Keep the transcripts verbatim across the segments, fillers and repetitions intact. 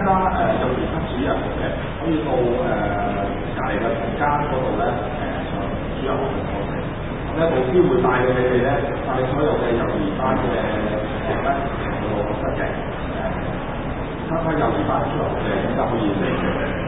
加誒、呃、幼兒級主任嘅，可以到誒隔離嘅房間嗰度咧誒上主任嘅課程。咁咧老師會帶佢哋咧帶所有嘅幼兒班嘅學咧去到學室嘅誒參加幼兒班出嚟嘅，咁就可以嚟嘅。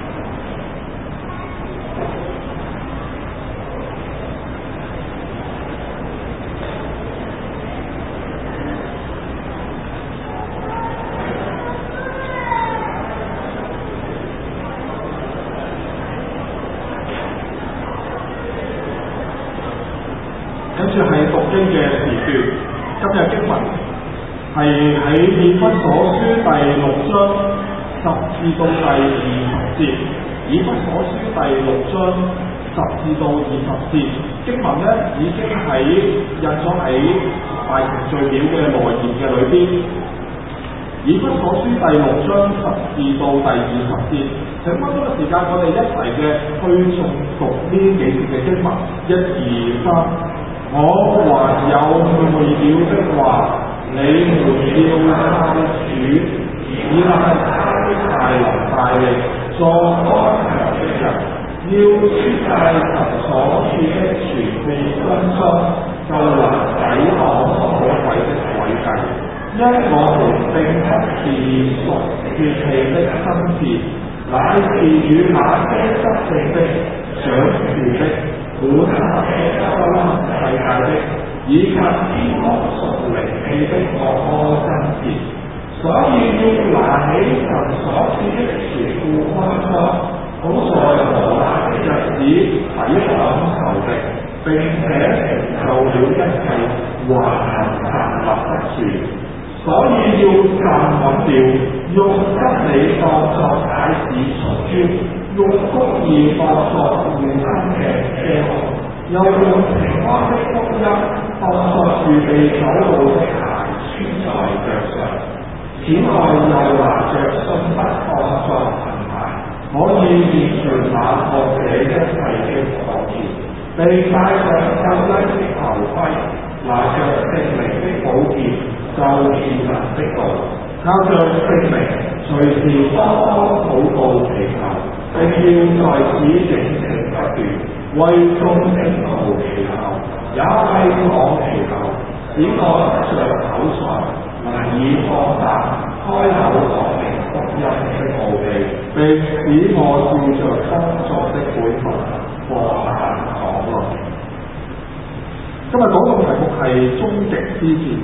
跟住係讀經嘅時段，今日經文係喺以弗所書第六章十至到第二十節。以弗所書第六章十至到二十節經文咧，已經喺印咗喺大程序表嘅內頁嘅裏邊。以弗所書第六章十至到第二十節，請分多個時間，我哋一齊嘅去誦讀呢幾節嘅經文，一二三。我還有末了的話，你們要靠主，倚賴他的大能大力，作剛強的人，要出晒神所賜的全備軍裝，就能抵擋魔鬼的詭計。因我們並不是屬血氣的爭戰，乃是與那些執政的、掌權的、管轄的幽暗世界的，以及天國屬靈氣的惡魔爭戰。所以要拿起神所賜的全副軍裝，好在磨難的日子抵擋仇敵，並且成就了一切，還能站立得住。所以要站穩了，用真理當作帶子隨專，用公義當作護心嘅遮胸，又用平安的福音當作預備走路的鞋穿在腳上。此外又拿着信德當作盾牌，可以面全那惡者一切的火焰，並戴上救恩的頭盔，拿着聖靈的寶劍，就是神的道，靠着聖靈隨時多多禱告祈求，並要在此警醒不斷，為眾聖徒祈求，也為我祈求，使我得着口才，能以放膽開口講明福音的奧秘，並使我照着當作的本分放膽講論。今日講嘅題目係終極之戰。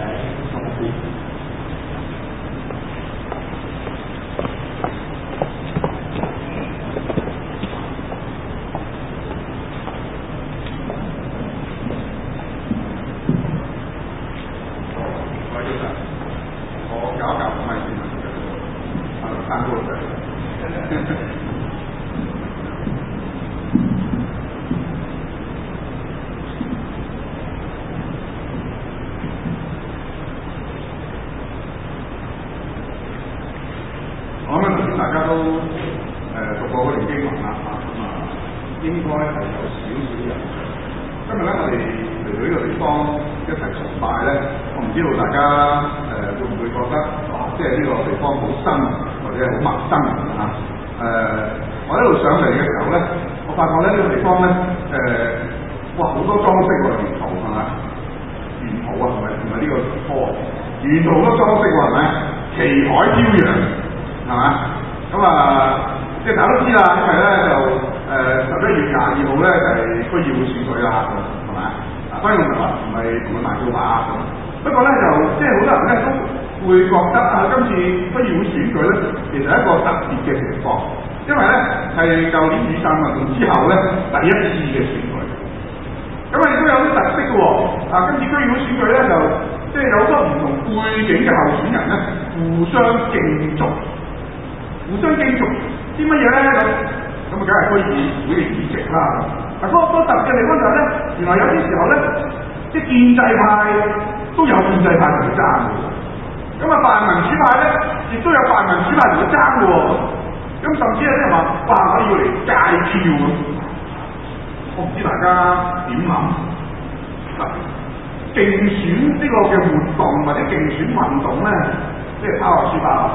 沿途都裝飾喎，係咪？旗海飄揚，係嘛？咁啊，即係大家都知啦，因為咧就誒十一月廿二號咧就係、是、區議會選舉啦，係咪啊？當然我話唔係同佢賣做馬咁，不過咧就即係好多人咧都會覺得啊，今次區議會選舉咧其實係一個特別嘅情況，因為咧係舊年雨傘運動之後咧第一次嘅選舉，咁啊亦都有啲特色嘅喎。啊，今次區議會選舉咧就即係有好多唔同背景嘅候選人咧，互相競逐，互相競逐啲乜嘢咧咁？咁啊，梗係區議會嘅議席啦。嗱，嗰個特別嘅地方就係咧，原來有啲時候咧，即係建制派都有建制派同佢爭嘅，咁啊泛民主派咧，亦都有泛民主派同佢爭嘅喎。咁甚至有啲人話，哇！我要嚟戒票咁，我唔知大家點諗嗱？競選呢個嘅活動或者競選運動咧，即係拋下書包，你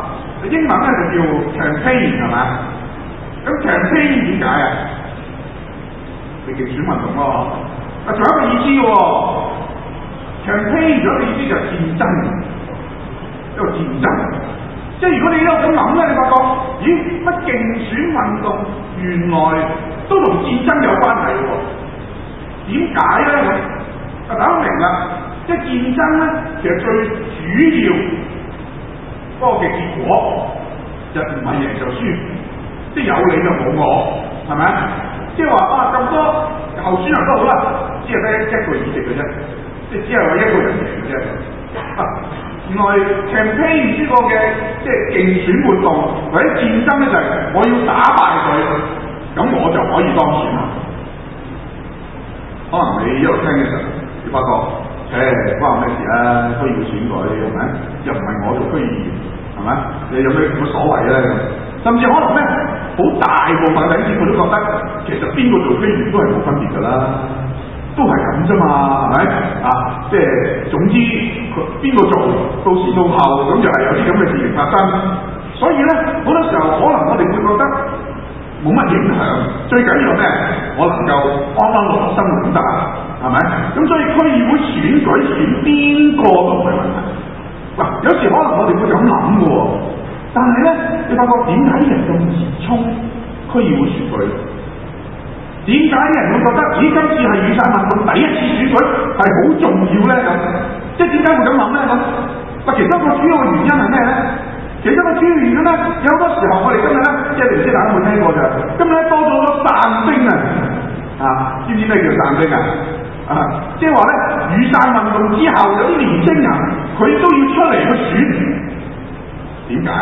英文咧就叫 campaign 係嘛？咁 campaign 點解啊？你競選運動咯，啊仲有一個意思喎 ，campaign 仲有一個意思就係戰爭，一個戰爭。即係如果你有咁諗咧，你發覺，咦乜競選運動原來都同戰爭有關係喎？點解咧咁？啊大家明啦，即係戰爭咧，其實最主要嗰個嘅結果就唔係贏就輸，即係有你就冇我，係咪啊？即係話啊咁多候選人都好啦，只係得一個議席嘅啫，即係只係話一個人贏嘅啫。啊，原來 campaign 呢個嘅即係競選活動或者戰爭咧，就係我要打敗佢，咁我就可以當選啦。可能你一路聽嘅時候，你發覺誒關我咩事啊？區議會選舉係咪？又唔係我做區議員係咪？你有咩乜所謂咧？甚至可能咧，好大部分嘅人我都覺得，其實邊個做區議員都係冇分別㗎啦，都係咁啫嘛，係咪？啊，即係總之邊個做，到時到後咁就係有啲咁嘅事情發生。所以咧，好多時候可能我哋會覺得冇乜影響，最緊要咩？我能夠安安樂樂生活咁得，係咪？咁所以區議會選舉選邊個都唔係問題。嗱，有時可能我哋會咁諗嘅喎。但係咧，你發覺點解啲人咁熱衷區議會選舉？點解啲人會覺得，咦，今次係雨傘運動第一次選舉係好重要咧？咁即係點解會咁諗咧？咁嗱，其中一個主要嘅原因係咩咧？其中一個主要原因咧，有好多時候我哋今日咧，即係唔知大家有冇聽過就，今日咧多咗好多散兵啊！啊，知唔知咩叫散兵啊？啊，即係話咧，雨傘運動之後有啲年青人佢都要出嚟去選。點解？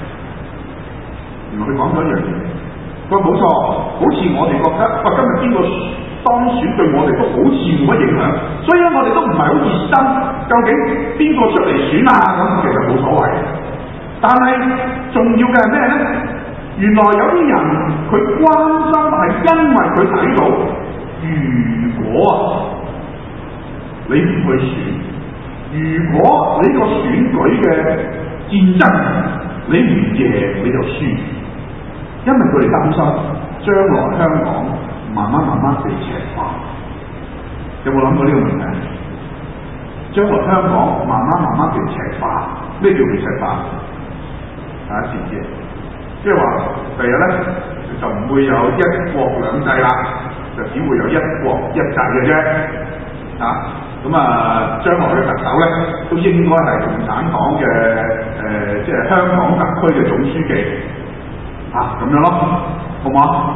原來佢講咗一樣嘢，佢話冇錯，好似我哋覺得，哇！今日邊個當選對我哋都好似冇乜影響，所以咧我哋都唔係好熱心。究竟邊個出嚟選啊？咁其實冇所謂。但係重要嘅係咩咧？原來有啲人佢關心係因為佢睇到，如果啊你唔去選，如果你個選舉嘅戰爭你唔贏你就輸，因為佢哋擔心將來香港慢慢慢慢被赤化。有冇諗過呢個問題？將來香港慢慢慢慢被赤化，咩叫被赤化？大家知唔知？即係話第日咧就唔會有一國兩制啦，就只會有一國一制嘅啫。啊！咁啊，將來嘅特首咧，都應該係共產黨嘅誒、呃，即係香港特區嘅總書記啊，咁樣咯，好嘛？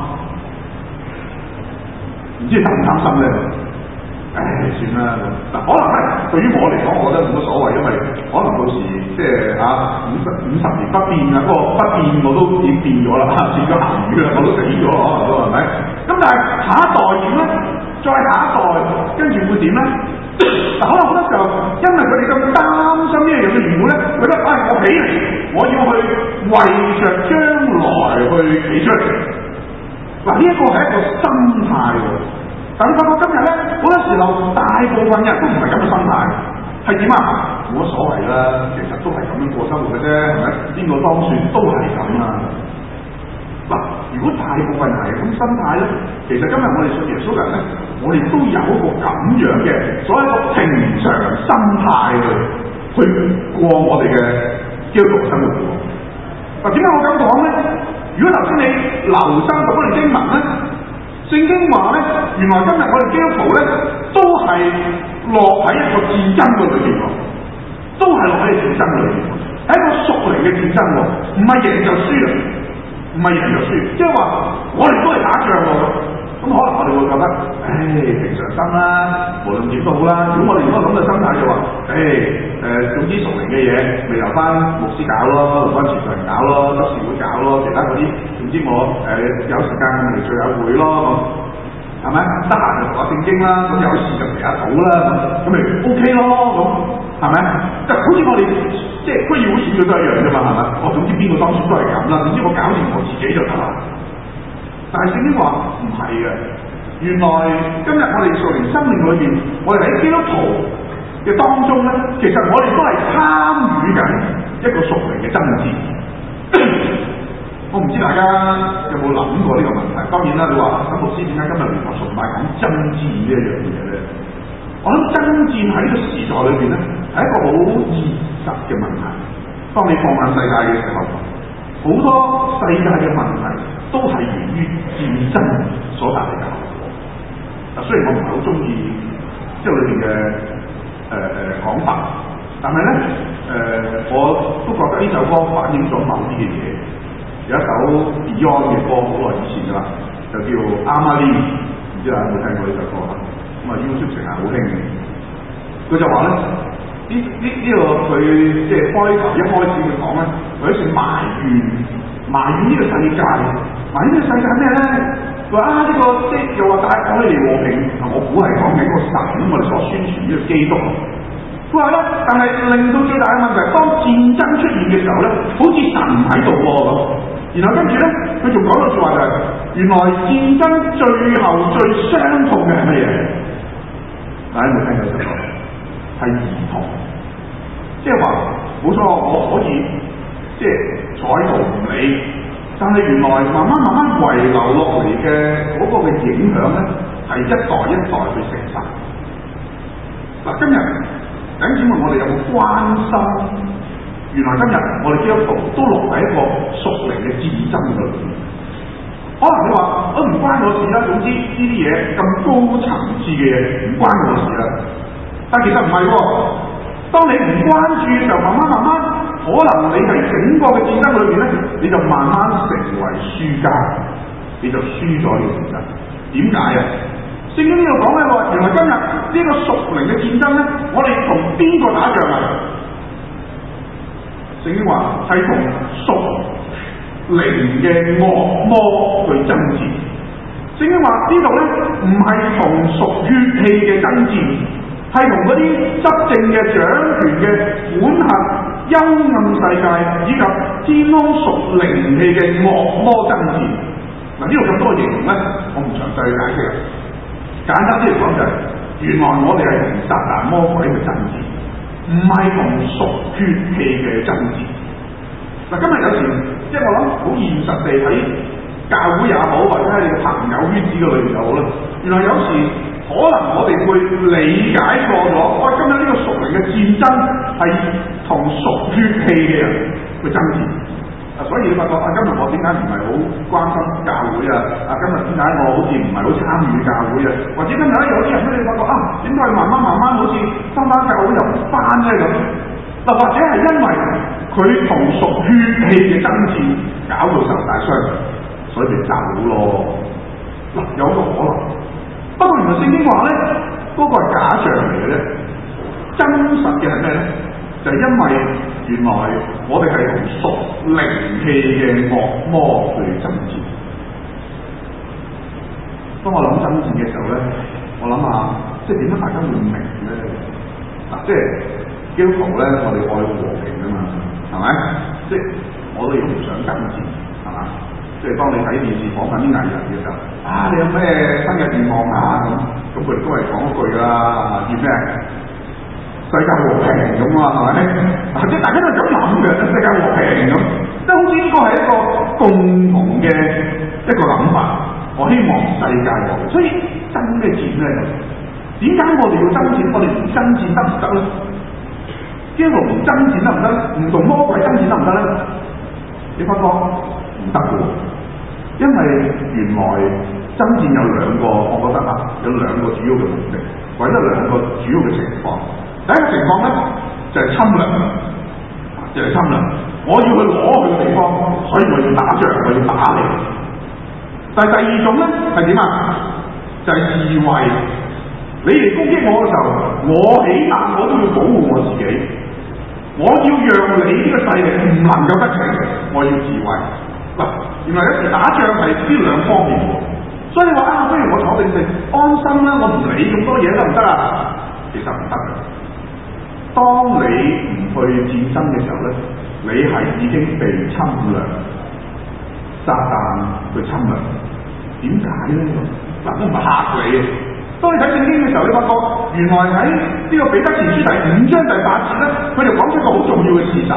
唔知擔唔擔心咧？唉，算啦咁。嗱，可能咧，對於我嚟講，我覺得冇乜所謂，因為可能到時即係啊五十五十年不變啊，嗰個不變我都已經變咗啦，變咗鹹魚啦，我都死咗，可能都係咪？咁但係下一代點咧？再下一代跟住會點咧？嗱，可能好多時候，因為佢哋咁擔心呢樣嘢嘅緣故咧，覺得唉、哎，我起嚟，我要去為着將來去企出嚟。嗱，呢一個係一個心態喎。但你發覺今日咧，好多時候大部分人都唔係咁嘅心態，係點啊？冇乜所謂啦，其實都係咁樣過生活嘅啫，係咪？邊個當選都係咁啊！嗱，如果大部分人係咁心態咧，其實今日我哋信耶穌人咧，我哋都有一個咁樣嘅所謂一個平常心態去去過我哋嘅基督徒生活嘅。嗱，點解我咁講咧？如果頭先你留心讀嗰段經文咧，聖經話咧，原來今日我哋基督徒咧都係落喺一個戰爭嘅裏邊喎，都係落喺戰爭嘅裏邊，係一個屬靈嘅戰爭喎，唔係贏就輸啊！唔係贏就輸，即係話我哋都係打仗喎，咁可能我哋會覺得，唉，平常心啦，無論點都好啦。如果我哋如果咁嘅心態就話，唉，誒，總之屬靈嘅嘢，咪由翻牧師搞咯，留翻傳道人搞咯，執事會搞咯，其他嗰啲，總之我誒、呃、有時間咪聚下會咯，係咪？得閒就讀下聖經啦，咁有事就祈下禱啦，咁咪 OK 咯，咁係咪？就好似我哋即係區議會選舉都一樣啫嘛，係咪？我總之邊個當選都係咁啦，總之我搞掂我自己就得啦。但係聖經話唔係嘅，原來今日我哋屬靈生命裏邊，我哋喺基督徒嘅當中咧，其實我哋都係參與緊一個屬靈嘅爭戰。 我唔知大家有冇諗過呢個問題。當然啦，你話沈牧師點解今日聯合崇拜講爭戰呢一樣嘢咧？我諗爭戰喺呢個時代裏邊咧，係一個好現實嘅問題。當你放眼世界嘅時候，好多世界嘅問題都係源於戰爭所帶嚟嘅後果。嗱，雖然我唔係好中意即係裏邊嘅誒誒講法，但係咧誒，我都覺得呢首歌反映咗某啲嘅嘢。有一首 Beyond 嘅歌，好耐以前㗎啦，就叫《Amelie》，唔知大家有冇聽過呢首歌啊？咁啊 YouTube 成日好興嘅。佢就話咧，呢呢呢個佢即係開頭一開始佢講咧，佢一直埋怨埋怨呢個世界，埋怨呢個世界咩咧？佢話啊呢、這個即係又話帶講起嚟和平，我估係講緊個神咁，我哋所宣傳呢個基督。佢話咧，但係令到最大嘅問題，當戰爭出現嘅時候咧，好似神唔喺度喎咁。然後跟住咧，佢仲講到説話就係、是，原來戰爭最後最傷痛嘅係乜嘢？大家有冇聽過呢個？係兒童。即係話冇錯，我可以即係坐喺度唔理，但係原來慢慢慢慢遺留落嚟嘅嗰個嘅影響咧，係一代一代去承受。嗱，今日弟兄姊妹，我哋有冇關心？原來今日我哋基督徒都落喺一個屬靈嘅戰爭裏面。可能你話我唔關我事啦，總之呢啲嘢咁高層次嘅嘢唔關我事啦。但其實唔係喎，當你唔關注嘅時候，慢慢慢慢，可能你係整個嘅戰爭裏面咧，你就慢慢成為輸家，你就輸咗呢個戰爭。點解啊？聖經呢度講咧話，原來今日呢個屬靈嘅戰爭咧，我哋同邊個打仗啊？聖經話係同屬靈嘅惡魔去爭戰。聖經話呢度咧唔係同屬血氣嘅爭戰，係同嗰啲執政嘅、掌權嘅、管轄幽暗世界以及天空屬靈氣嘅惡魔爭戰。嗱，呢度咁多形容咧，我唔詳細去解釋啦。簡單啲嚟講就係、是，原來我哋係同撒旦魔鬼去爭戰。唔係同屬血氣嘅爭戰。嗱，今日有時即係我諗好現實地喺教會也好，或者喺你嘅朋友圈子嘅裏面又好啦。原來有時可能我哋會理解錯咗，我今日呢個屬靈嘅戰爭係同屬血氣嘅人去爭戰。啊，所以你發覺啊，今日我點解唔係好關心教會啊？啊，今日點解我好似唔係好參與教會啊？或者今日咧有啲人咧，你發覺啊，點解慢慢慢慢好似翻返教會又唔翻咧咁？嗱，或者係因為佢同屬血氣嘅爭戰搞到受大傷，所以咪走咯。嗱，有個可能。不過原來聖經話咧，嗰、那個係假象嚟嘅啫，真實嘅係咩咧？就係、是、因為原來我哋係同屬靈氣嘅惡魔去爭戰。當我諗爭戰嘅時候咧，我諗下，即係點解大家會明咧？嗱，即係基督徒咧，我哋愛和平啊嘛，係咪？即係我哋都唔想爭戰，係嘛？即係當你睇電視訪問啲藝人嘅時候，啊，你有咩新嘅願望啊？咁咁佢哋都係講一句啦，叫咩？世界和平咁啊，係咪？即係大家都係咁諗嘅，世界和平咁，即係好似呢個係一個共同嘅一個諗法。我希望世界和平，所以爭咩戰咧？點解我哋要爭戰？我哋唔爭戰得唔得咧？基督徒唔爭戰得唔得？唔同魔鬼爭戰得唔得咧？你發覺唔得嘅，因為原來爭戰有兩個，我覺得啊，有兩個主要嘅目的，或者兩個主要嘅情況。第一個情況咧就係、是、侵略，就係、是、侵略。我要去攞佢嘅地方，所以我要打仗，我要打你。但係第二種咧係點啊？就係、是、自衛。你嚟攻擊我嘅時候，我起碼我都要保護我自己。我要讓你呢個勢力唔能夠得逞，我要自衛。嗱，原來有時打仗係呢兩方面喎。所以你話啊，不如我坐定定安心啦，我唔理咁多嘢得唔得啊？其實唔得嘅。當你唔去戰爭嘅時候咧，你係已經被侵略，撒旦去侵略。點解咧？嗱，我唔係嚇你。當你睇聖經嘅時候，你發覺原來喺呢個彼得前書第五章第八節咧，佢就講出一個好重要嘅事實。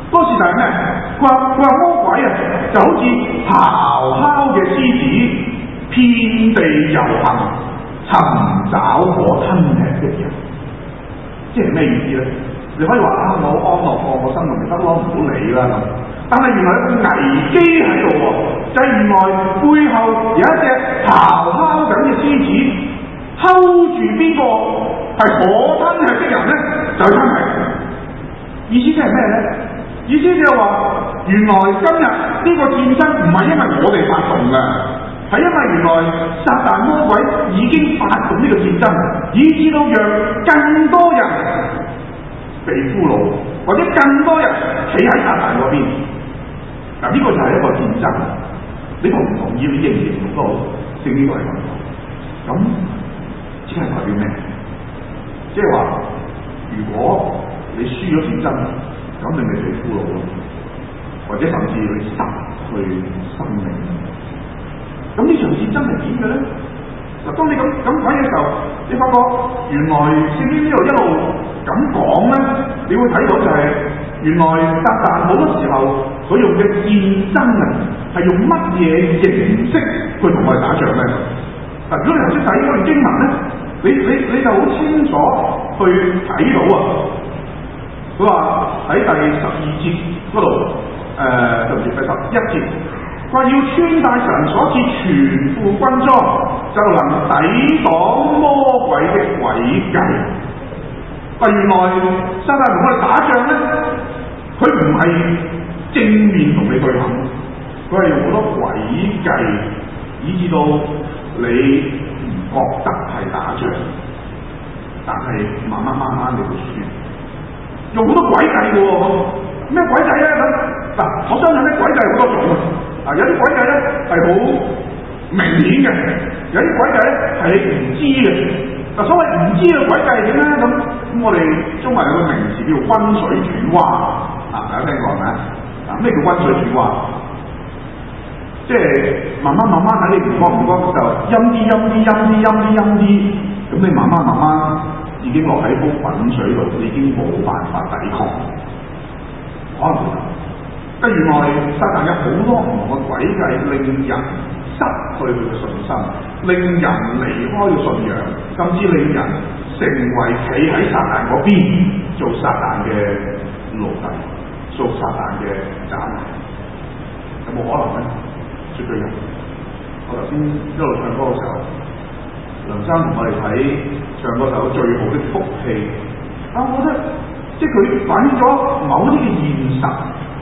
嗰個事實係咩？佢話佢話魔鬼啊，就好似咆哮嘅獅子，遍地遊行，尋找可吞吃的人。即係咩意思咧？你可以話啊，我安樂過我生命咪得咯，唔好理啦咁。但係原來有個危機喺度喎，就係、是、原來背後有一隻咆哮緊嘅獅子，hold住邊個係可吞吃的人咧，就係吞吃。意思即係咩咧？意思就係話，原來今日呢個戰爭唔係因為我哋發動嘅，係因為原來撒旦魔鬼已經發動呢個戰爭，以致到讓更多人被俘虜，或者更多人企喺撒旦嗰邊。嗱，呢個就係一個戰爭。你同唔同意？你認唔認同都好，聖經都係咁講。咁即係代表咩？即係話，如果你輸咗戰爭，咁你咪被俘虜咯，或者甚至你失去生命。咁呢場戰爭係點嘅咧？嗱，當你咁咁睇嘅時候，你發覺原來聖經呢度一路咁講咧，你會睇到就係、是、原來撒旦好多時候佢用嘅戰爭啊，係用乜嘢形式去同我哋打仗咧？嗱，如果你頭先睇嗰段經文咧，你你你就好清楚去睇到啊！佢話喺第十二節嗰度，誒、呃，對唔住，第十一節，佢話要穿戴神所賜全副軍裝，就能抵擋魔鬼的詭計。嗱，原來撒旦同我哋打仗咧，佢唔係正面同你對抗，佢係用好多詭計，以至到你唔覺得係打仗，但係慢慢慢慢你會輸。用好多詭計嘅喎，咩詭計咧？咁嗱，我相信咧詭計好多種啊，有啲詭計咧係好明顯嘅，有啲詭計咧係你唔知嘅。嗱，所謂唔知嘅詭計係點咧？咁咁我哋中文有個名詞叫做溫水煮蛙啊，大家聽過係咪啊？咩叫溫水煮蛙？即係慢慢慢慢喺你唔覺唔覺就陰啲陰啲陰啲陰啲陰啲，咁你慢慢慢慢。已經落喺煲滾水度，已經冇辦法抵抗，可能會咁。但原來撒旦有好多唔同嘅詭計，令人失去佢嘅信心，令人離開嘅信仰，甚至令人成為企喺撒旦嗰邊，做撒旦嘅奴隸，做撒旦嘅斬頭。有冇可能咧？絕對有。我頭先一路唱歌嘅時候，梁生同我哋睇唱嗰首最好的福氣，啊，我覺得即係佢反映咗某啲嘅現實。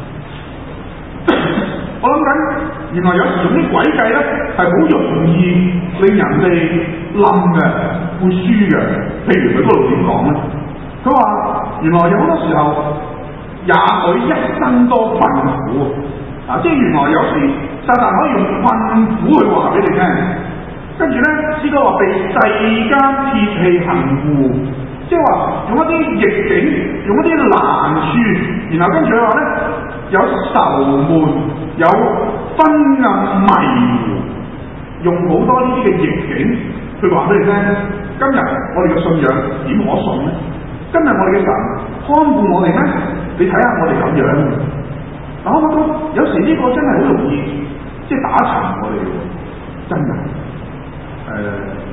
我諗緊，原來有時用啲詭計咧，係好容易令人哋冧嘅，會輸嘅。譬如佢嗰度點講咧？佢話原來有好多時候，也許一生多困苦啊！即係原來有時撒旦可以用困苦去話俾你聽。跟住咧，詩歌話被世間鐵器行護，即係話用一啲逆境，用一啲難處，然後跟住佢話咧有愁悶，有昏暗迷糊，用好多呢啲嘅逆境去話俾你聽。今日我哋嘅信仰點可信咧？今日我哋嘅神看顧我哋咩？你睇下我哋咁樣。嗱，我覺得有時呢個真係好容易，即係打沉我哋嘅，真嘅。誒、呃，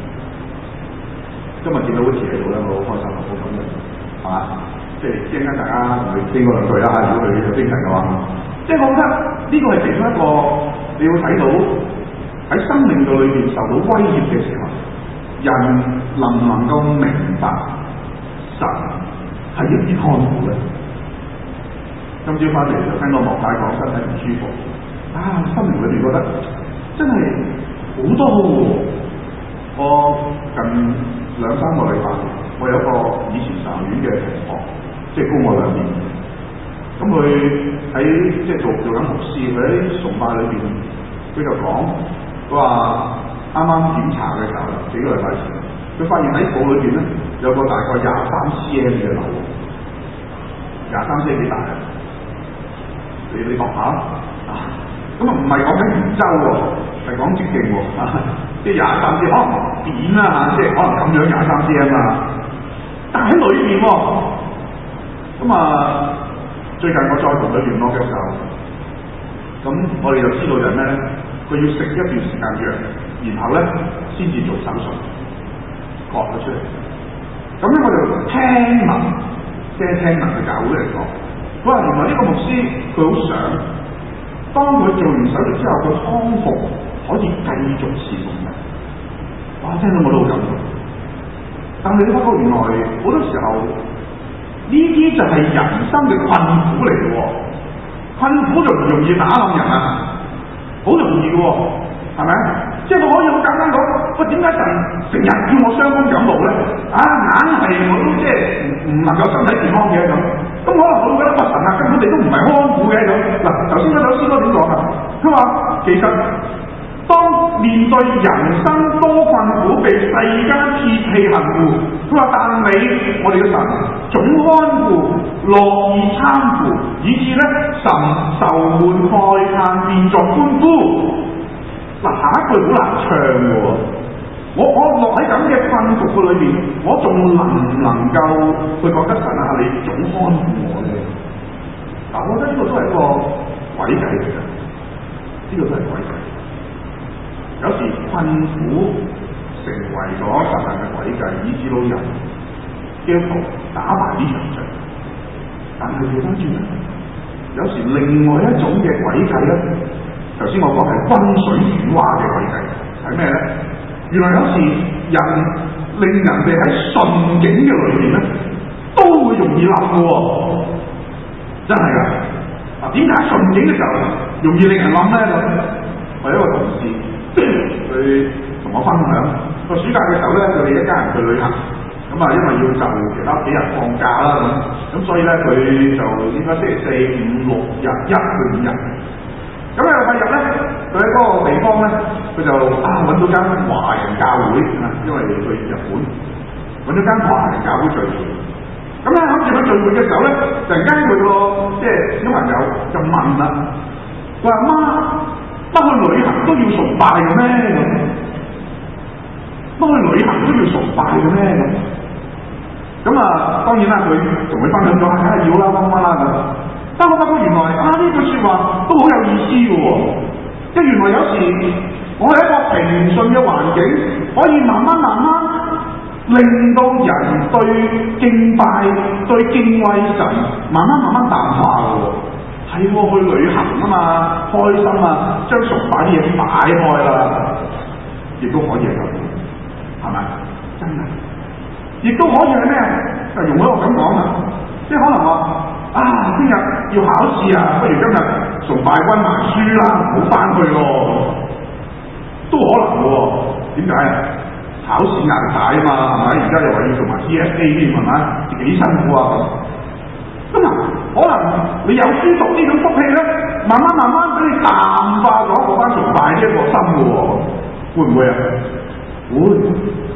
今日見到好似喺度咧，我好開心，好感恩，係嘛？即係一陣間大家同佢傾嗰兩句啦，如果佢有精神嘅話，即係我覺得呢個係其中一個你要睇到喺生命度裏邊受到威脅嘅時候，人能唔能夠明白神係一啲看顧咧？今朝翻嚟就聽到莫太講身體唔舒服，啊，心靈裏邊覺得真係好多喎。我近兩三個禮拜，我有一個以前神學院嘅同學，即係高我兩年。咁佢喺即係做做緊牧師，佢喺崇拜裏邊，佢就講，佢話啱啱檢查嘅時候，幾個禮拜前，佢發現喺肚裏邊咧有個大概廿三 cm 嘅瘤，廿三 cm 幾大啊？你你度下啊？咁啊唔係講緊圓周喎，係講直徑喎。即係廿三 cm，可能扁啦嚇，即係可能咁樣廿三 cm 啊。但係喺裏邊喎，咁啊最近我再同佢聯絡嘅時候，咁我哋就知道就係咩咧？佢要食一段時間藥，然後咧先至做手術割咗出嚟。咁咧我就聽聞，即係聽聞嘅教會嚟講，佢話原來呢個牧師佢好想，當佢做完手術之後，佢康復可以繼續侍奉人。哇！聽到我都好感動。但係你發覺原來好多時候呢啲就係人生嘅困苦嚟嘅喎，困苦就唔容易打冧人啊，好容易嘅喎，係咪？即係我可以好簡單講，喂，點解神成日叫我傷風感冒咧？啊，硬係我都即係唔唔能夠身體健康嘅咁。咁可能我會覺得，喂，神啊，根本你都唔係康復嘅咁。嗱，頭先嗰首詩歌點講啊？佢話其實當面對人生多困苦，被世間撇棄恨惡，佢話但你我哋嘅神總看顧，樂意參顧，以致咧神愁悶慨嘆變作歡呼。嗱，下一句好難唱嘅喎，我我落喺咁嘅困局嘅裏邊，我仲能唔能夠去覺得神啊，你總看顧我咧？嗱，我覺得呢個都係一個詭計嚟嘅，呢、這個都係詭計。有時困苦成為咗神嘅詭計，以致到人基督徒打埋呢場仗。但係調翻轉咧，有時另外一種嘅詭計咧。頭先我講係溫水煮蛙嘅詭計，係咩咧？原來有時人令人哋喺順境嘅裏邊咧，都會容易冧嘅喎，真係㗎。嗱，點解順境嘅時候容易令人冧咧？咁我有一個同事，佢同我分享，個暑假嘅時候咧，佢哋一家人去旅行，咁啊，因為要就其他幾日放假啦，咁咁所以咧，佢就應該星期四、五、六日一去五日。咁咧禮拜日咧，佢喺嗰個地方咧，佢就啊揾到間華人教會啊，因為去日本揾咗間華人教會聚會。咁咧諗住去聚會嘅時候咧，突然間佢個即係小朋友就問啦，佢話媽，乜去旅行都要崇拜嘅咩？咁乜去旅行都要崇拜嘅咩？咁咁啊，當然啦，佢同佢分享咗，梗係要啦，乜乜啦咁。但我發覺原來啊呢句説話都好有意思嘅喎，即係原來有時我喺一個平順嘅環境，可以慢慢慢慢令到人對敬拜、對敬畏神，慢慢慢慢淡化嘅喎。係喎，去旅行啊嘛，開心啊，將崇拜啲嘢擺開啦，亦都可以係咁，係咪？真係，亦都可以係咩啊？就用一個咁講啊，即係可能話。啊！聽日要考試啊，不如今日崇拜溫埋書啦，唔好翻去咯，都可能嘅喎。點解啊？考試壓力大啊嘛，係咪？而家又話要做埋 D S A 添，係咪？幾辛苦啊咁。咁啊，可能你有書讀呢種福氣咧，慢慢慢慢俾你淡化咗嗰班崇拜呢一個心嘅喎，會唔會啊？會。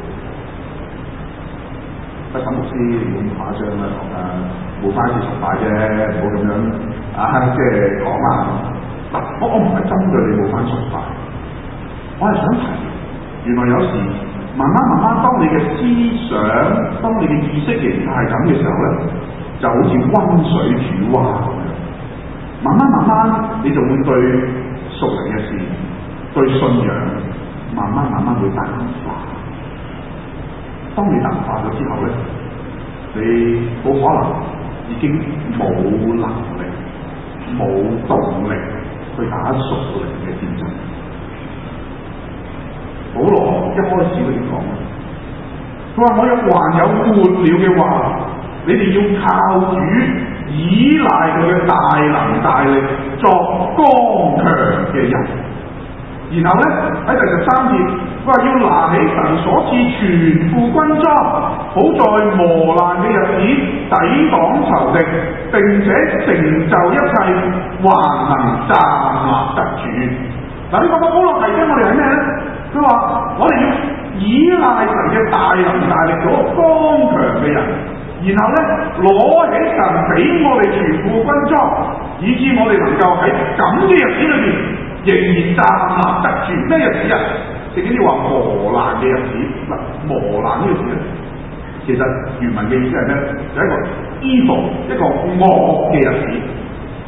不沈牧師咁誇張啦，講啊！冇翻一次崇拜啫，唔好咁樣啊！即係講啊，嗱，我我唔係針對你冇翻崇拜，我係想提，原來有時慢慢慢慢，當你嘅思想，當你嘅意識形態係咁嘅時候咧，就好似溫水煮蛙咁樣，慢慢慢慢，你就會對屬靈嘅事、對信仰，慢慢慢慢會淡化。當你淡化咗之後咧，你好可能已經冇能力、冇動力去打屬靈嘅戰爭。保羅一開始佢點講咧？佢話：我有還有末了嘅話，你哋要靠主，依賴佢嘅大能大力，作剛強嘅人。然後咧喺第十三節，佢話要拿起神所賜全副軍裝，好在磨難嘅日子抵擋仇敵，並且成就一切，還能站立得住。嗱，呢個保羅提醒我哋係咩咧？佢話我哋要依賴神嘅大能大力，嗰個剛強嘅人，然後咧攞起神俾我哋全副軍裝，以致我哋能夠喺咁嘅日子裏邊仍然站立得住。咩日子啊？聖經要話磨難嘅日子。嗱，磨難呢個字咧，其實原文嘅意思係咩？就係、一個 evil 一個惡嘅日子。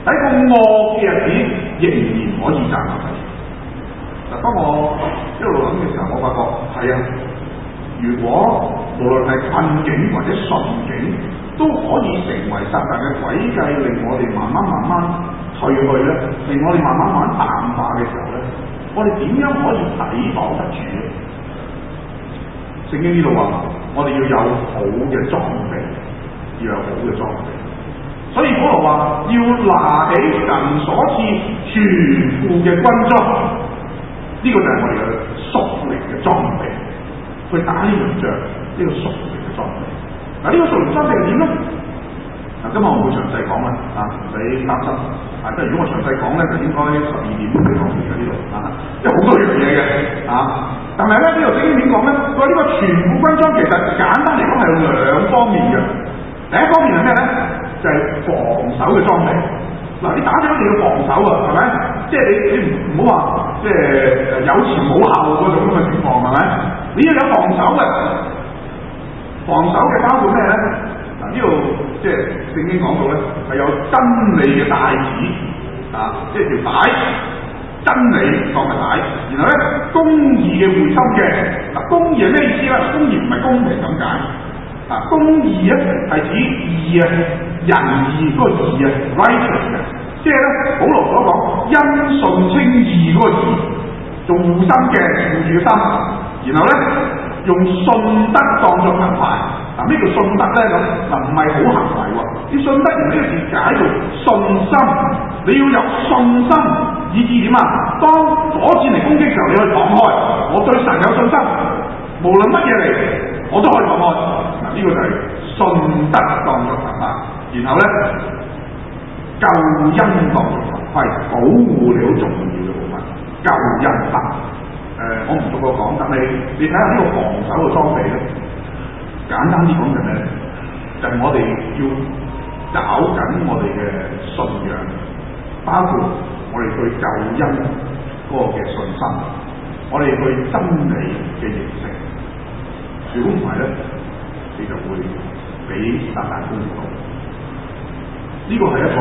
喺個惡嘅日子仍然可以站立起。嗱，當我一路諗嘅時候，我發覺係啊，如果無論係困境或者順境，都可以成為撒旦嘅詭計，令我哋慢慢慢慢退去咧，令我哋慢慢慢慢淡化嘅時候咧，我哋點樣可以抵擋得住咧？聖經呢度話，我哋要有好嘅裝備，要有好嘅裝備。所以保羅話要拿起神所賜全副嘅軍裝，呢、這個就係我哋嘅屬靈嘅裝備，去打呢場仗。呢、這個屬靈嘅裝備，嗱、這、呢個屬靈裝備係點咧？嗱，今日我唔會詳細講啦，啊，唔使擔心。啊，即係如果我詳細講咧，就應該十二點先講完嘅呢度，啊，因為好多樣嘢嘅，啊，但係咧呢度聖經點講咧？佢話呢個全副軍裝其實簡單嚟講係有兩方面嘅。第一方面係咩咧？就係、是、防守嘅裝備。嗱，你打仗一定要防守啊，係咪？即係你你唔唔好話即係有前冇後嗰種咁嘅情況，係咪？你要有防守嘅，防守嘅包括咩咧？嗱，呢度即係聖經講到咧，係有真理嘅帶子啊，即係條帶，真理當係帶，然後咧公義嘅會心嘅。嗱，公義係咩意思咧？公義唔係公平咁解，啊，公義咧係指義啊，仁義嗰個義啊 ，righteous 嘅，即係咧保羅所講因信稱義嗰個義，做護心嘅護住個心，然後咧用信德當作盾牌。嗱，咩叫信德咧？咁嗱，唔係好行為喎。啲信德用呢個字解做信心，你要有信心，以至點啊？當火箭嚟攻擊嘅時候，你可以擋開。我對神有信心，無論乜嘢嚟，我都可以擋開。嗱，呢個就係信德當作盾牌，然後咧救恩當作頭盔，保護你好重要嘅部分。救恩法，誒、呃，我唔逐個講，但係你睇下呢個防守嘅裝備咧。簡單啲講就咩咧？就係、是、我哋要找緊我哋嘅信仰，包括我哋對救恩嗰個嘅信心，我哋對真理嘅認識。如果唔係咧，你就會俾撒旦攻到。呢個係一個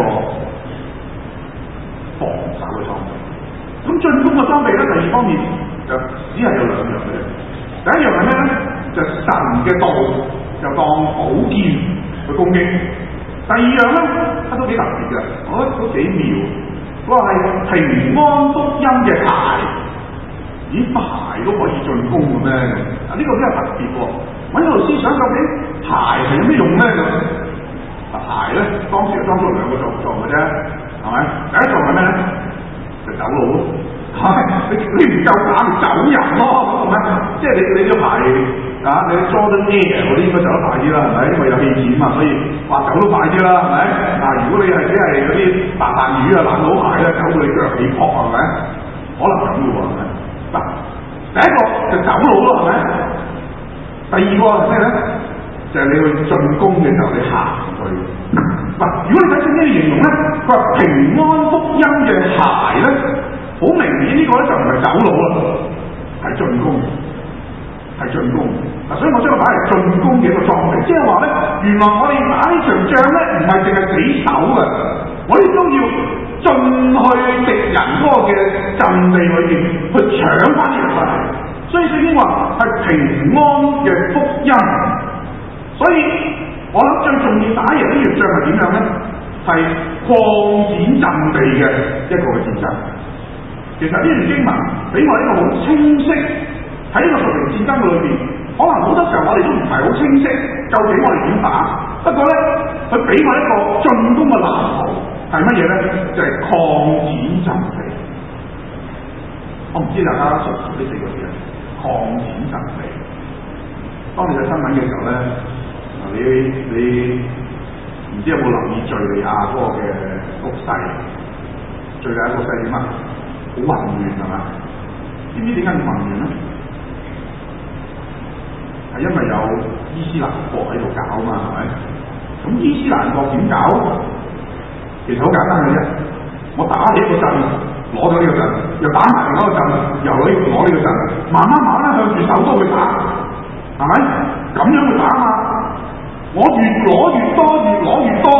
防守嘅裝備。咁進攻嘅裝備咧，第二方面就只係有兩樣嘅啫。第一樣係咩咧？就神嘅道就當寶劍去攻擊。第二樣咧，都幾特別嘅，我覺得都幾妙。嗰個係平安福音嘅鞋，咦，鞋都可以進攻嘅咩？啊，呢個比較特別喎。我一路思想究竟鞋係有咩用咧？咁啊，鞋咧當時係當咗兩個作用嘅啫，係咪？第一作用係咩咧？就走路咯。你你唔夠膽咪走人咯，係咪？即係你你對鞋啊，你 Jordan Air 嗰啲應該走得快啲啦，係咪？因為有氣墊嘛，所以話走得快啲啦，係咪？嗱、啊，如果你係只係嗰啲白飯魚啊、爛佬鞋咧，走到你腳起泡，係咪？可能咁嘅喎，係咪？嗱，第一個就走路咯，係咪？第二個係咩咧？就係、是、你去進攻嘅時候，你行去。嗱、啊，如果你睇聖經形容咧，佢話平安福音嘅鞋咧。好明顯呢個咧就唔係走路啦，係進攻，係進攻。嗱，所以我將佢擺係進攻嘅一個裝備，即係話咧，原來我哋打呢場仗咧，唔係淨係死守嘅，我哋都要進去敵人嗰個嘅陣地裏邊去搶翻呢個翻嚟。所以聖經話係平安嘅福音。所以我諗最重要打贏呢場仗係點樣咧？係擴展陣地嘅一個嘅戰爭。其實呢段經文俾我一個好清晰，喺呢個屬靈戰爭裏邊，可能好多時候我哋都唔係好清晰究竟我哋點打。不過咧，佢俾我一個進攻嘅藍圖係乜嘢咧？就係、是、擴展陣地。我唔知大家熟唔熟呢四個字啊？擴展陣地。當你睇新聞嘅時候咧，你你唔知有冇留意敍利亞嗰個嘅局勢？敍利亞局勢點啊？好混亂係嘛？知唔知點解咁混亂咧？係因為有伊斯蘭國喺度搞啊嘛，係咪？咁伊斯蘭國點搞？其實好簡單嘅啫，我打起一個陣，攞咗呢個陣，又打埋另一個陣，又攞呢攞呢個陣，慢慢慢慢向住首都去打，係咪？咁樣去打嘛？我越攞越多，越攞越多。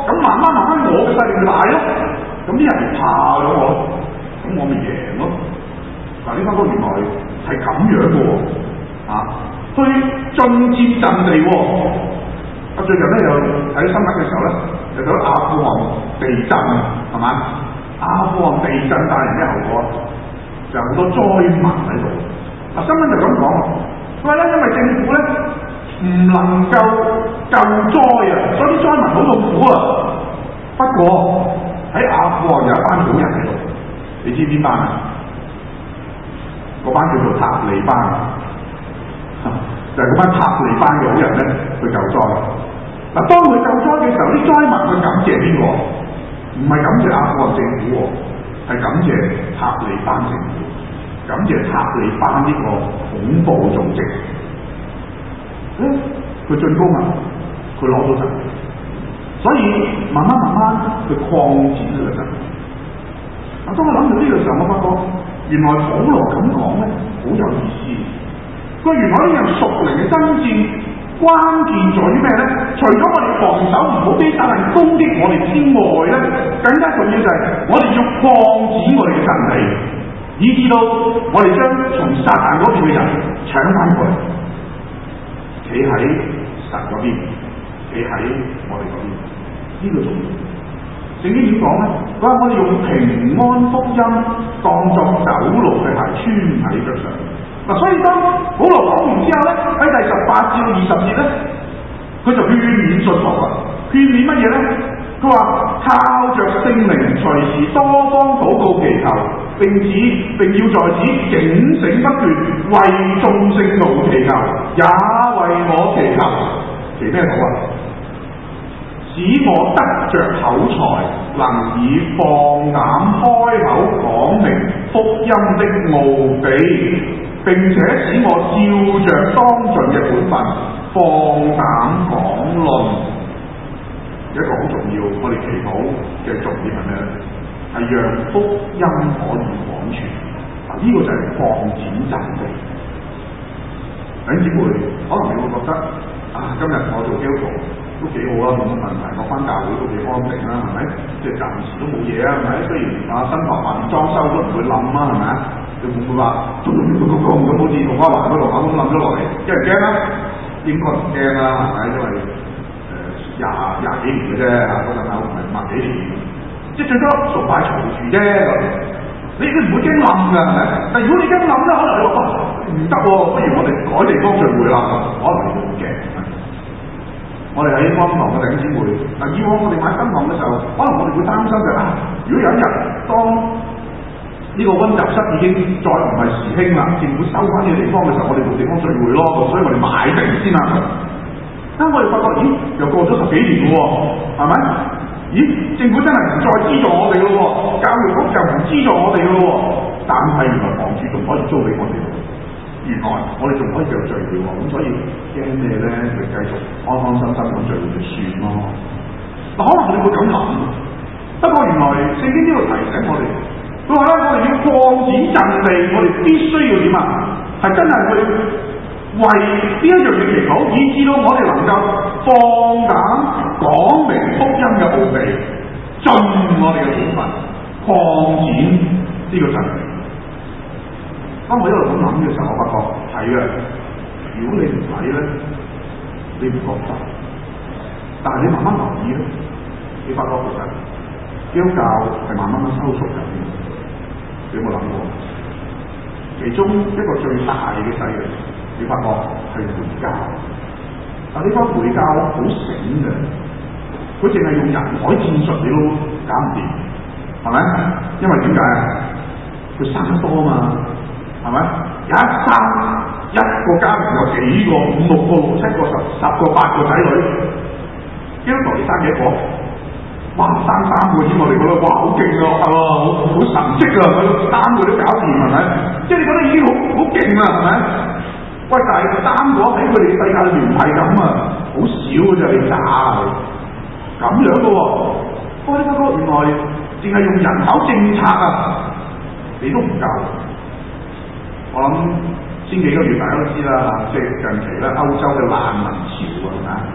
咁慢慢慢慢我嘅勢力咪大咯，咁啲人咪怕咗我，咁我咪贏咯。嗱，呢班哥原來係咁樣嘅喎，啊，去進佔陣地喎。啊，最近咧又睇新聞嘅時候咧，就睇到阿富汗地震係嘛？阿富汗地震帶嚟咩後果啊？就好多災民喺度。嗱，新聞就咁講，佢話咧因為政府咧唔能夠救災啊，所以啲災民好痛苦啊。不過喺阿富汗有一班好人喺度，你知邊班啊？嗰班叫做塔利班，就係、是、嗰班塔利班嘅好人咧去救災。嗱，當佢救災嘅時候，啲災民去感謝邊個？唔係感謝阿富汗政府喎，係感謝塔利班政府，感謝塔利班呢個恐怖組織。誒，佢進攻啊，佢攞到陣，所以慢慢慢慢去擴展呢個陣。嗱，當我諗到呢個時候，我發覺原來保羅咁講咧，好有意思。佢原來呢樣屬靈嘅爭戰，關鍵在於咩咧？除咗我哋防守唔好俾敵人攻擊我哋之外咧，更加重要就係我哋要擴展我哋嘅陣地，以至到我哋將從撒旦嗰邊嘅人搶翻過嚟，企喺神嗰邊，企喺我哋嗰邊，呢、這個重要。聖經點講咧？佢話我哋用平安福音當作走路嘅鞋穿喺腳上。嗱，所以當保羅講完之後咧，喺第十八至二十節咧，佢就勸勉信徒啊，勸勉乜嘢咧？佢話靠着聖靈，隨時多方禱告祈求，並指並要在此警醒不斷，為眾聖徒祈求，也為我祈求。祈咩禱啊？使我得着口才，能以放膽開口講明福音的奧秘，並且使我照着當盡嘅本分，放膽講論。一個好重要，我哋祈禱嘅重點係咩咧？係讓福音可以廣傳。嗱，呢個就係擴展陣地。弟兄姊妹，可能你會覺得啊，今日我做基督徒都幾好啦，冇乜問題，我翻教會都幾安定啦，係咪？即係暫時都冇嘢啊，係咪？雖然啊新學校裝修都唔會冧啊，係咪啊？你會唔會話咚咚咚咚咚咁好似龍華環嗰度咁冧咗落嚟？驚唔驚啊？應該唔驚啦，係咪？因為誒廿廿幾年嘅啫，嚇嗰陣樓唔係百幾年，即係最多崇拜嘈住啫。你佢唔會驚冧㗎，係咪？但如果你驚冧咧，可能你話哇唔得喎，不如我哋改地方聚會啦，可能你會驚。我哋喺安堂嘅弟兄姊妹，嗱以往我哋買新堂嘅時候，可能我哋會擔心就係、啊，如果有一日當呢個溫習室已經再唔係時興啦，政府收翻呢個地方嘅時候，我哋冇地方聚會咯，所以我哋買定先啦。但我哋發覺，咦，又過咗十幾年咯喎，係咪？咦，政府真係唔再資助我哋咯喎，教育局就唔資助我哋咯喎，但係原來房主仲可以租俾我哋。原來我哋仲可以繼續聚會喎，咁所以驚咩咧？佢繼續安安心心咁聚會就算咯。嗱，可能你會咁諗，不過原來聖經呢度提醒我哋，佢話咧，我哋要擴展陣地，我哋必須要點啊？係真係去為呢一樣嘢祈禱，以至到我哋能夠放膽講明福音嘅奧秘，盡我哋嘅本分，擴展呢個陣地。當我一路咁諗嘅時候，我發覺係嘅。如果你唔睇咧，你唔覺得；但係你慢慢留意咧，你發覺其實基督教係慢慢咁收縮緊。你有冇諗過？其中一個最大嘅勢力，你發覺係回教。但呢班回教好醒嘅，佢淨係用人海戰術你都搞唔掂，係咪？因為點解啊？佢生得多啊嘛。係咪？有一生一個家庭有幾個五六個六七個十十個八個仔女，基督徒你生幾個？哇！生三個添，我哋覺得哇好勁啊，係嘛？好好神蹟啊！佢三個都搞掂，係咪？即係你覺得已經好好勁啦，係咪？喂，但係三個喺佢哋世界裏面唔係咁啊，好少嘅啫，你渣啊！咁樣嘅喎，不過呢個原來淨係用人口政策啊，你都唔夠。我諗先幾個月大家都知啦，即係近期咧歐洲嘅難民潮啊，係咪？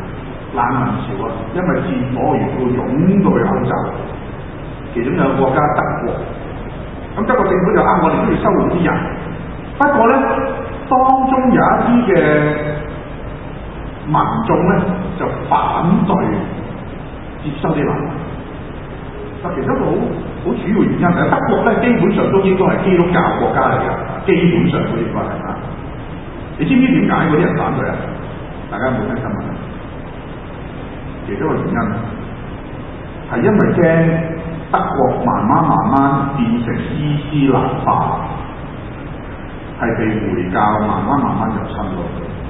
難民潮啊，因為戰火嘅緣故湧到去歐洲，其中有個國家德國，咁德國政府就啱我哋都要收容啲人，不過咧當中有一啲嘅民眾咧就反對接收啲難民。但其實一個好好主要原因就係德國咧基本上都應該係基督教國家嚟嘅，基本上都應該係啊。你知唔知點解嗰啲人反對啊？大家有冇聽新聞啊？其中一個原因係因為驚德國慢慢慢慢變成伊斯蘭化，係被回教慢慢慢慢入侵到。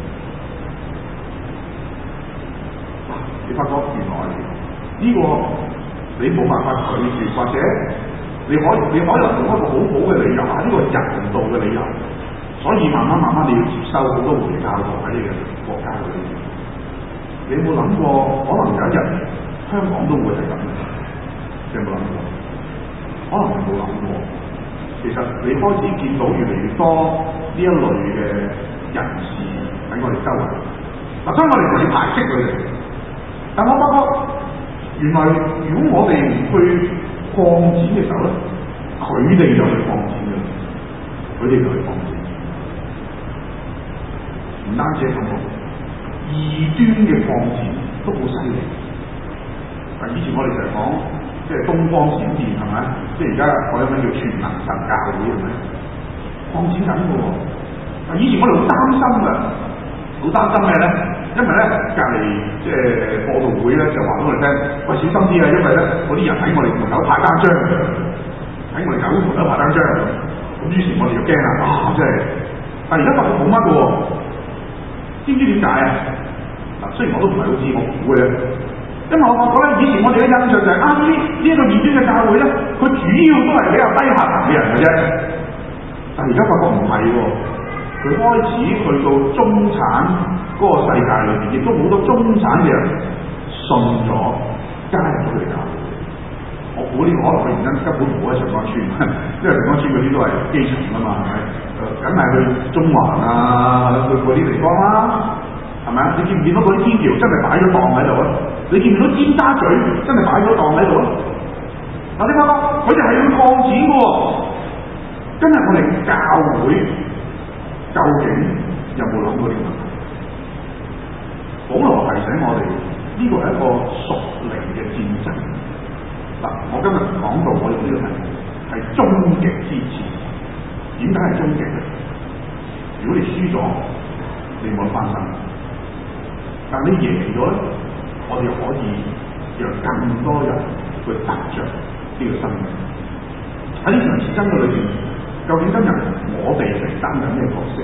你發覺原來呢、這個你冇辦法拒絕，或者你可以你可能用一個好好嘅理由，係呢個人道嘅理由，所以慢慢慢慢你要接收好多回教徒喺呢個國家裏面。你有冇諗過可能有一日香港都會係咁？你有冇諗過？可能你冇諗過。其實你開始見到越嚟越多呢一類嘅人士喺我哋周圍。嗱，所以我哋唔係要排斥佢哋，但我發覺原來如果我哋唔去擴展嘅時候咧，佢哋就去擴展嘅，佢哋就去擴展。唔單止係咁喎，異端嘅擴展都好犀利。嗱，以前我哋成日講即係東方閃電係咪？即係而家我有咩叫全能神教會係咪？擴展緊嘅喎。嗱，以前我哋好擔心㗎，好擔心咩咧？因為咧隔離即係播道會咧就話俾我哋聽，喂，小心啲啊！因為咧嗰啲人喺我哋門口派單張，喺我哋教會門口派單張，咁於是我哋就驚啦，啊真係！但係而家發覺冇乜嘅喎，知唔知點解啊？嗱，雖然我都唔係好知，我估嘅，因為我發覺咧以前我哋嘅印象就係啊呢呢一個異端嘅教會咧，佢主要都係比較低下層嘅人嘅啫，但係而家發覺唔係喎。佢開始去到中產嗰個世界裏邊，亦都好多中產嘅人信咗，加入咗佢哋教會。我估呢個可能嘅原因根本唔好喺上江村，因為上江村嗰啲都係基層啊嘛，係咪？誒，梗係去中環啊，去嗰啲地方啦，係咪啊？你見唔見到嗰啲天橋真係擺咗檔喺度啊？你見唔見到尖沙咀真係擺咗檔喺度啊？嗱，你發覺佢哋係要擴展嘅喎，今日我哋教會。究竟有冇諗過呢個問題？保羅提醒我哋，呢個係一個屬靈嘅戰爭。嗱，我今日講到我用呢個題目係終極之戰。點解係終極咧？如果你輸咗，你冇得翻身；但你贏咗咧，我哋可以讓更多人去得着呢個生命。喺呢場戰爭嘅裏邊，究竟今日我哋承擔緊咩角色？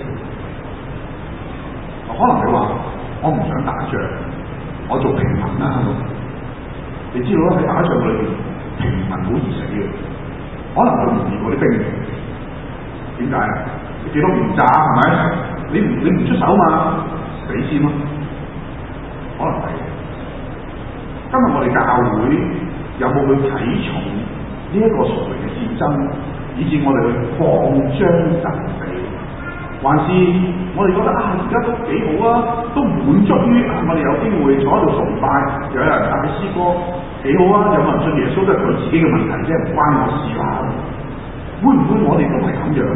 可能你話我唔想打仗，我做平民啦。你知道喺打仗裏邊，平民好易死嘅，可能佢唔易過啲兵。點解啊？你幾多唔炸係咪？你唔你唔出手嘛，死先咯。可能係。今日我哋教會有冇去睇重呢一個屬靈嘅戰爭？以至我哋去擴張陣地，還是我哋覺得啊，而家都幾好啊，都唔滿足於啊，我哋有機會坐喺度崇拜，又有人唱嘅詩歌，幾好啊！有冇人信耶穌都係佢自己嘅問題啫，唔關我事啦。會唔會我哋都係咁樣？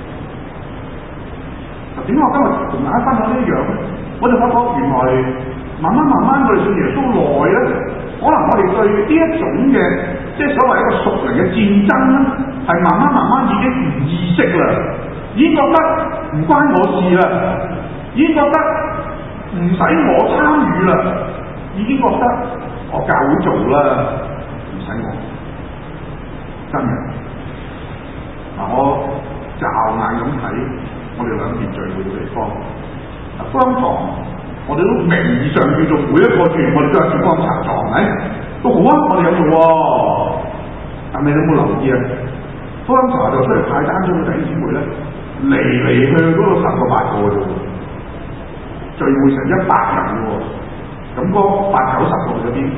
嗱，點解我今日同大家分享呢一樣？我哋發覺原來慢慢慢慢我哋信耶穌耐咧，可能我哋對呢一種嘅即係所謂一個屬靈嘅戰爭咧。係慢慢慢慢已經唔意識啦，已經覺得唔關我事啦，已經覺得唔使我參與啦，已經覺得我教會做啦，唔使我。真嘅，嗱，我驟眼咁睇我哋兩邊聚會嘅地方，嗱，福音堂我哋都名義上叫做每一個月我哋都有曙光茶堂，係都好啊，我哋有做喎，但係你有冇留意啊？福音茶就出嚟派單張嘅弟兄姊妹咧，嚟嚟去去嗰度十個八個啫喎，聚會成一百人喎，咁嗰八九十個去咗邊？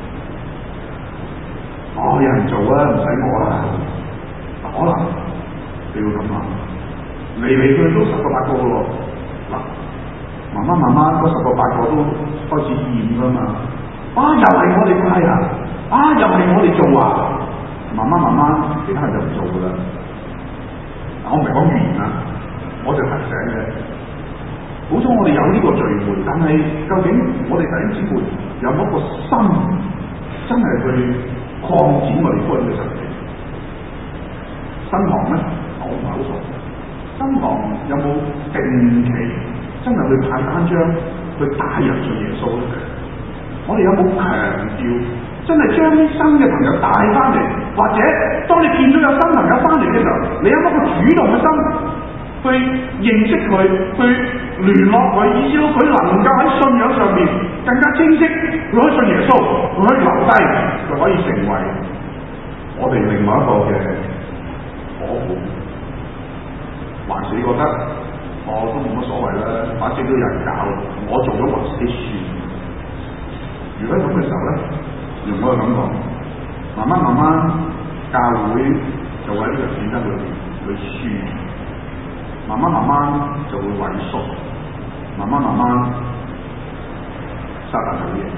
哦，有人做啊，唔使我啦。可能你要咁諗，嚟嚟去去都十個八個喎，嗱，慢慢慢慢嗰十個八個都開始厭㗎嘛。啊，又係我哋派啊！啊，又係我哋做啊！慢慢慢慢，其他人就唔做㗎啦。我唔係講完啊，我就提醒嘅。好彩我哋有呢個聚會，但係究竟我哋弟兄姊妹有冇一個心真係去擴展我哋福音嘅實際？新堂咧，我唔係好熟。新堂有冇定期真係去派單張去帶人信耶穌咧？我哋有冇強調真係將啲新嘅朋友帶翻嚟？或者當你見到有新朋友翻嚟嘅時候，你有冇個主動嘅心去認識佢，去聯絡佢，以至到佢能夠喺信仰上面更加清晰，佢可以信耶穌，佢可以留低，佢可以成為我哋另外一個嘅伙伴。還是你覺得我都冇乜所謂啦，反正都有人教，我做咗還是啲算。如果咁嘅時候咧，用我嘅感覺，慢慢慢慢教會就喺呢個戰爭裏邊去輸，慢慢慢慢就會萎縮，慢慢慢慢撒旦有嘢。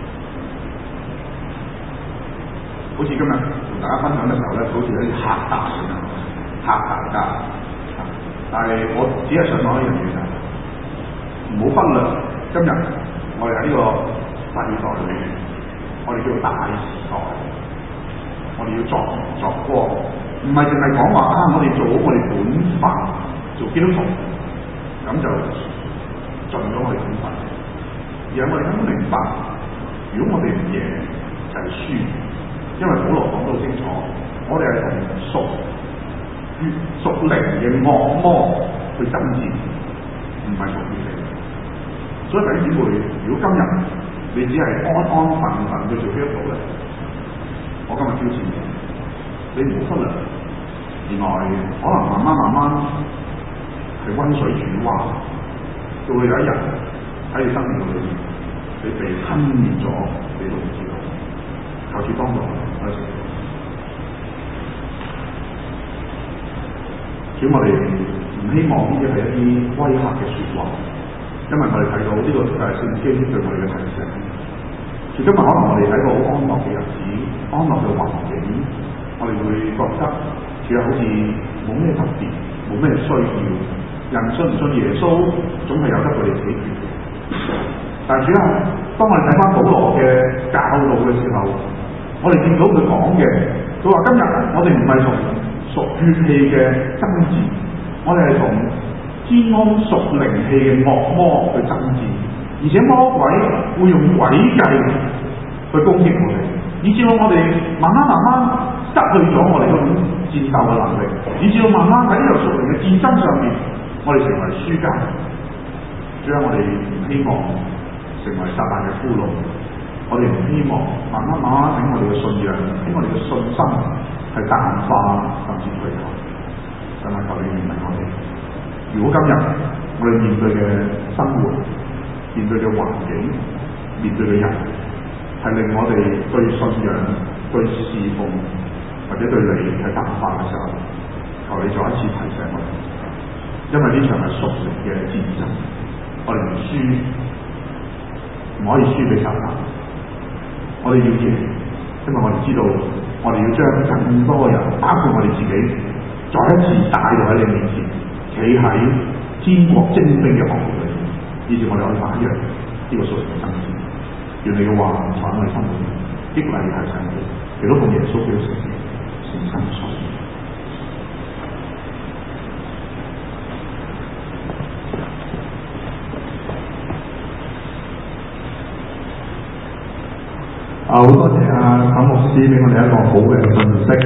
好似今日同大家分享嘅時候咧，好似有啲嚇大咁樣，嚇大家。但係我只係想講一樣嘢就係，唔好忽略今日我哋喺呢個世代裏面，我哋叫做大時代，我哋要作作光，唔係淨係講話啊！我哋做好我哋本分，做基督徒，咁就盡咗我哋本分。而係我哋根本明白，如果我哋唔贏就係輸，因為保羅講得好清楚，我哋係同屬越屬靈嘅惡魔去爭戰，唔係屬於你。所以弟兄姊妹，如果今日你只係安安分分去做基督徒咧，我今日挑戰你，你唔好忽略，原來可能慢慢慢慢係溫水煮蛙，到你有一日喺你生命裏面，你被吞滅咗，你都唔知道。求主幫助我哋。主，我哋唔希望呢啲係一啲威嚇嘅説話，因為我哋睇到呢個就係聖經對我哋嘅提醒。主，今日可能我哋喺個好安樂嘅日子、安樂嘅環境，我哋會覺得主啊，好似冇咩特別，冇咩需要。人信唔信耶穌，總係有得佢哋自己決定。但係主啊，當我哋睇翻保羅嘅教導嘅時候，我哋見到佢講嘅，佢話今日我哋唔係同屬血氣嘅爭戰，我哋係同天空屬靈氣嘅惡魔去爭戰，而且魔鬼會用詭計去攻擊我哋，以至到我哋慢慢慢慢失去咗我哋嗰種戰鬥嘅能力，以至到慢慢喺呢個屬靈嘅戰爭上面，我哋成為輸家。所以我哋唔希望成為撒旦嘅俘虜，我哋唔希望慢慢慢慢喺我哋嘅信仰，喺我哋嘅信心係淡化甚至退後。神啊，求你憐憫我哋。如果今日我哋面對嘅生活、面對嘅環境、面對嘅人，係令我哋對信仰、對侍奉或者對你係淡化嘅時候，求你再一次提醒我哋，因為呢場係屬靈嘅戰爭，我哋唔輸，唔可以輸俾撒旦。我哋要贏，因為我哋知道，我哋要將更多人，包括我哋自己，再一次帶到喺你面前，企喺天國精兵嘅行列裏面，以至我哋可以打贏呢個屬靈嘅爭戰。願你嘅話在我哋心裏面激勵提醒我哋，亦都奉耶穌基督聖名誠心所願。啊，好多謝阿沈牧師俾我哋一個好嘅信息。